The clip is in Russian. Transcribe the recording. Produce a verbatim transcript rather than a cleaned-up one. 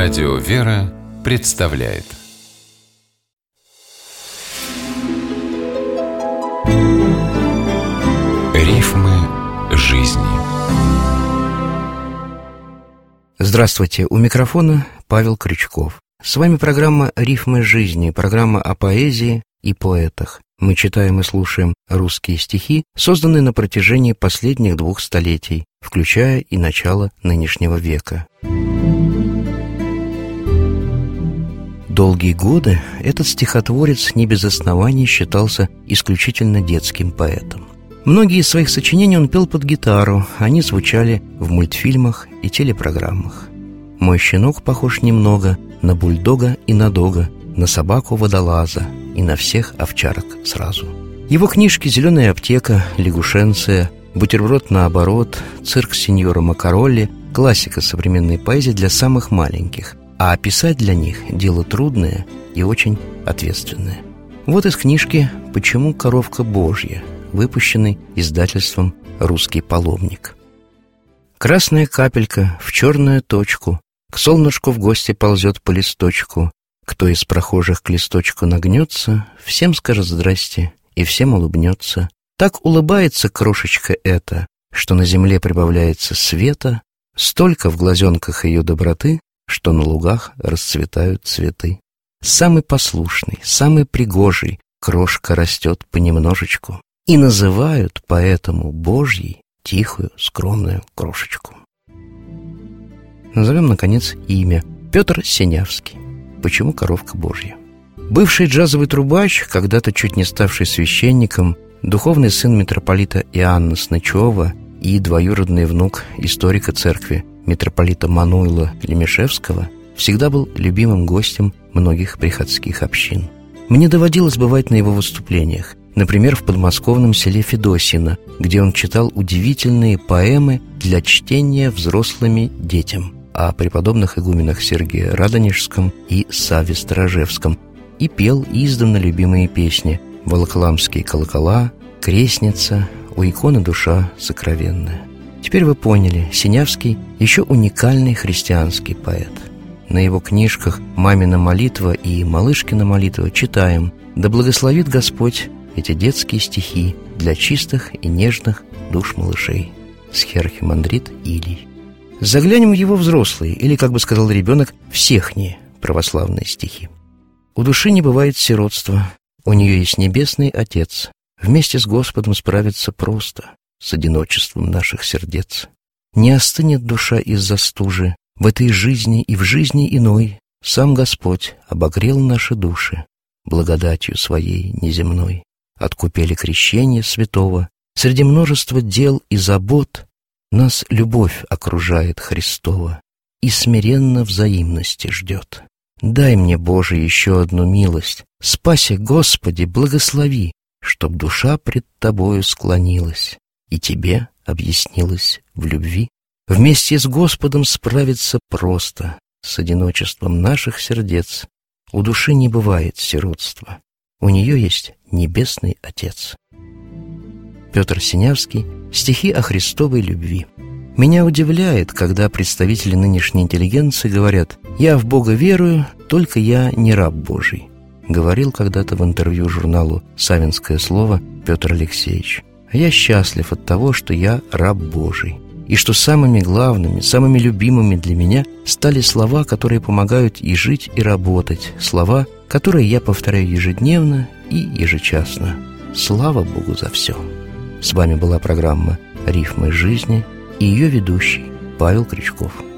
Радио «Вера» представляет Рифмы жизни. Здравствуйте, у микрофона Павел Крючков. С вами программа «Рифмы жизни», программа о поэзии и поэтах. Мы читаем и слушаем русские стихи, созданные на протяжении последних двух столетий, включая и начало нынешнего века. Долгие годы этот стихотворец не без оснований считался исключительно детским поэтом. Многие из своих сочинений он пел под гитару, они звучали в мультфильмах и телепрограммах. «Мой щенок похож немного на бульдога и на дога, на собаку-водолаза и на всех овчарок сразу». Его книжки «Зеленая аптека», «Лягушенция», «Бутерброд наоборот», «Цирк сеньора Макаролли» — классика современной поэзии для самых маленьких, а описать для них — дело трудное и очень ответственное. Вот из книжки «Почему коровка Божья», выпущенный издательством «Русский паломник». Красная капелька в черную точку к солнышку в гости ползет по листочку. Кто из прохожих к листочку нагнется, всем скажет здрасте и всем улыбнется. Так улыбается крошечка эта, что на земле прибавляется света, столько в глазенках ее доброты, что на лугах расцветают цветы. Самый послушный, самый пригожий крошка растет понемножечку, и называют поэтому Божьей тихую, скромную крошечку. Назовем, наконец, имя. Петр Синявский. Почему коровка Божья? Бывший джазовый трубач, когда-то чуть не ставший священником, духовный сын митрополита Иоанна Снычева и двоюродный внук историка церкви митрополита Мануила Лемешевского, всегда был любимым гостем многих приходских общин. Мне доводилось бывать на его выступлениях, например, в подмосковном селе Федосино, где он читал удивительные поэмы для чтения взрослыми детям о преподобных игуменах Сергии Радонежском и Савве Сторожевском и пел издавна любимые песни «Волоколамские колокола», «Крестница», «У иконы душа сокровенная». Теперь вы поняли, Синявский еще уникальный христианский поэт. На его книжках «Мамина молитва» и «Малышкина молитва» читаем: «Да благословит Господь эти детские стихи для чистых и нежных душ малышей». Схиархимандрит Илий. Заглянем в его взрослые, или, как бы сказал ребенок, всехние православные стихи. «У души не бывает сиротства, у нее есть небесный Отец. Вместе с Господом справиться просто, с одиночеством наших сердец. Не остынет душа из-за стужи, в этой жизни и в жизни иной сам Господь обогрел наши души благодатью своей неземной. От купели крещения святого, среди множества дел и забот, нас любовь окружает Христова и смиренно взаимности ждет. Дай мне, Боже, еще одну милость, спаси, Господи, благослови, чтоб душа пред Тобою склонилась и Тебе объяснилась в любви. Вместе с Господом справиться просто, с одиночеством наших сердец. У души не бывает сиротства, у нее есть небесный Отец». Петр Синявский. Стихи о Христовой любви. Меня удивляет, когда представители нынешней интеллигенции говорят: «Я в Бога верую, только я не раб Божий», говорил когда-то в интервью журналу «Савинское слово» Петр Алексеевич. А я счастлив от того, что я раб Божий, и что самыми главными, самыми любимыми для меня стали слова, которые помогают и жить, и работать, слова, которые я повторяю ежедневно и ежечасно. Слава Богу за все. С вами была программа «Рифмы жизни» и ее ведущий Павел Крючков.